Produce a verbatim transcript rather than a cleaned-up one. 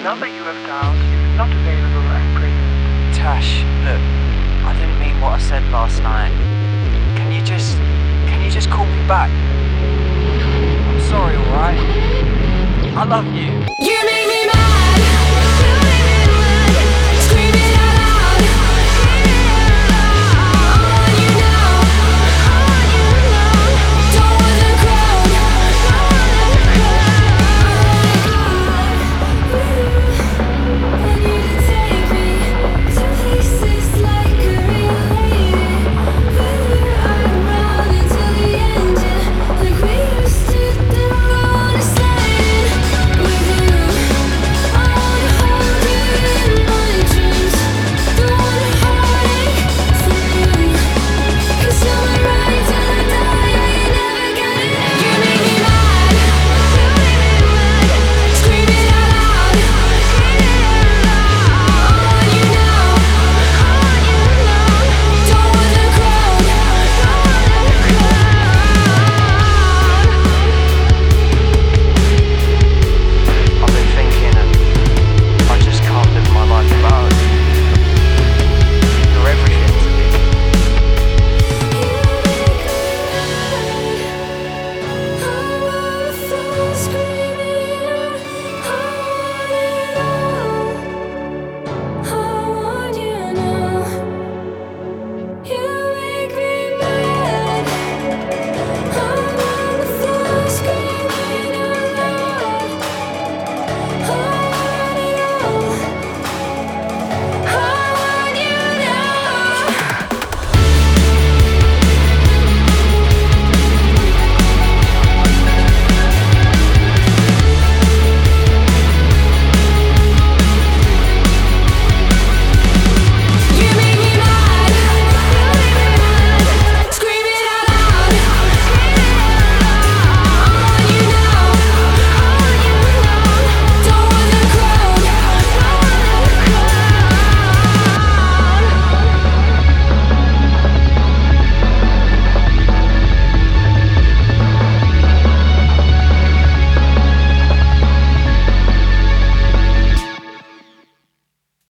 number you have dialed is not available at present. Tash, look, I didn't mean what I said last night. Can you just, can you just call me back? I'm sorry, alright? I love you. You